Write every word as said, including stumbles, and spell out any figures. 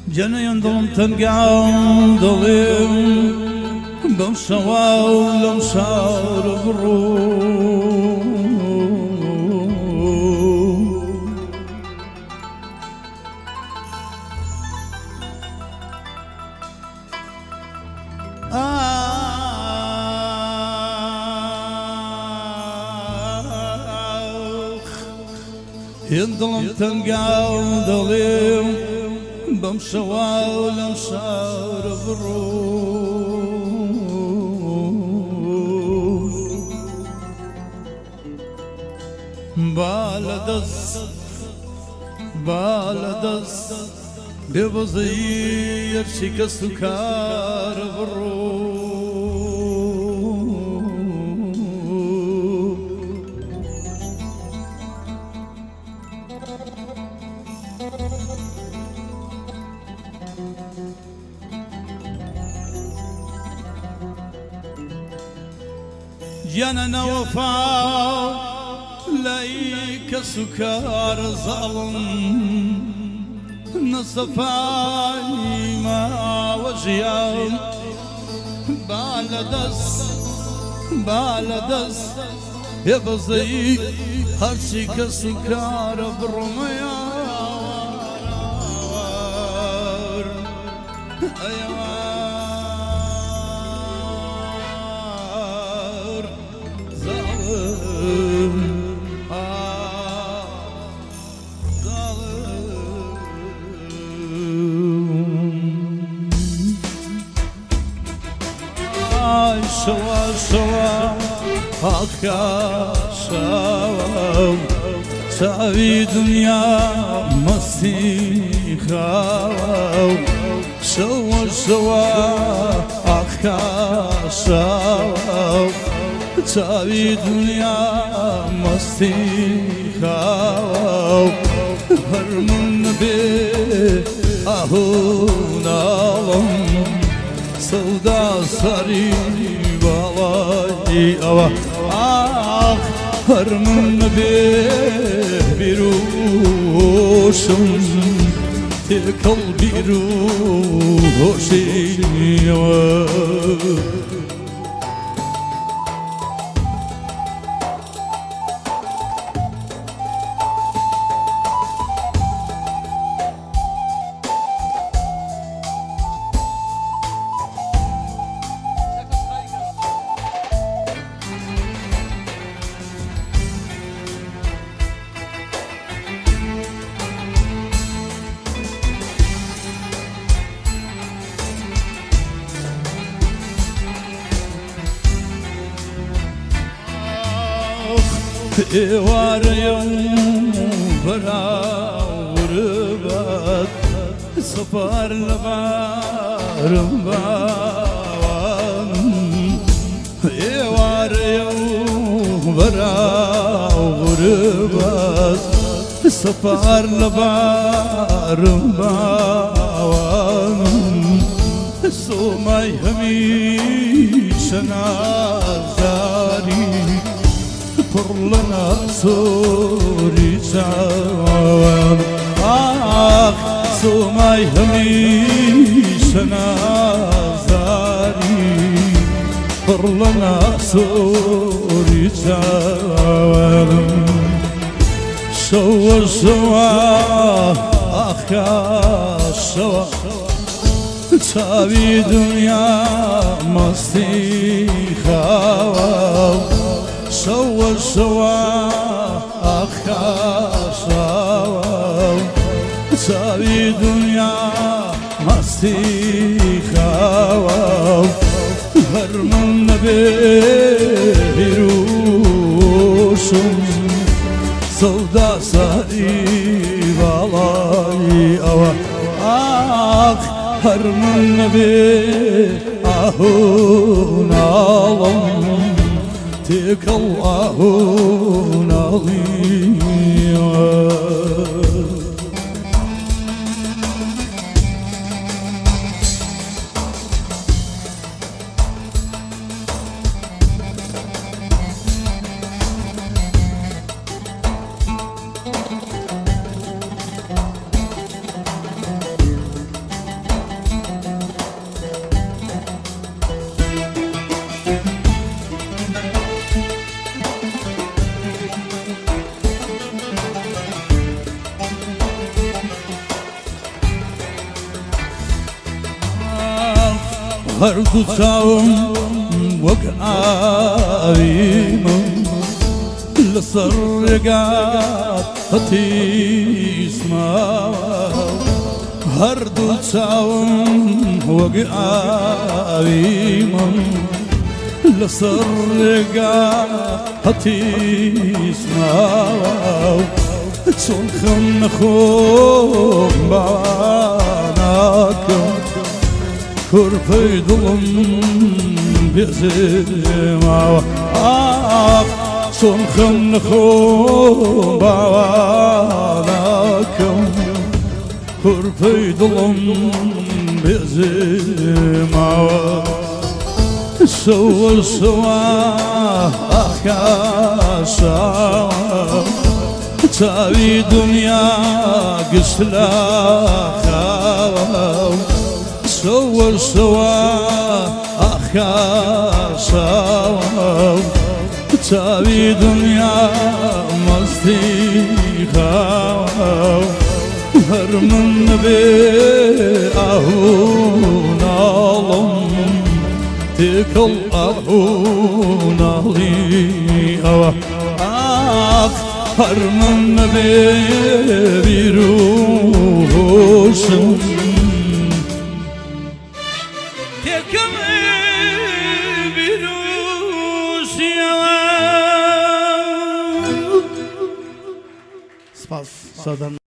جنين ظلم تنقعد ظلم بمشوا ولمشار بروح ينظلم تنقعد ظلم بمشوا ولمشار بروح بالدس بالدس ببزير شك سكار بروح جنن وفاء ليك سكار ظلم نصفاي ما وجيان بالدس بالدس يبزي هرشك سكار برميار شوا شوا حقا شوا ساوي دنيا مسيخا شوا شوا حقا شوا ساوي دنيا مسيخا هرمن بي اهونا سودا ساري بالاي أوا آخ هرمن به بروشم تلكل بروشي var yom beraber saparla varım bavan var yom beraber saparla varım bavan somay hamisha nazari لنا سوري تعاون آخ سوماي هميش نازاري لنا سوري تعاون شوا شوا آخ يا شوا تابي دنيا مستيخا شوا شوا أخا شوا ساوي دنيا مستيخا هرمن بيروشم سودا ساري بالاي أوا آخ هرمن بيهون عالم تك الله نظيم هەردوو چاوم وەک ئاویمم لەسەر ڕێگات هەتیسماوە هەردوو چاوم وەک ئاویمم لەسەر ڕێگات هەتیسماوە چۆن خەم نەخۆم باواناکەم کورپەی دڵم بێزێماوە ئاخ چۆن خەم نەخۆم باواناکەم کورپەی دڵم بێزێماوە شەوە شەوە ئاخاشاوە چاوی دنیا گشت لە خاوە شەوە شەوە ئاخاشاوە چاوی دنیا مەستی خاوە هەر من نەبێ ئاهوو ناڵم تێکەڵ ئاهوو ناڵی ئەوە ئاخ هەر من نەبێ بیر و هۆشم تێکەڵ بیر و سپاس سادەم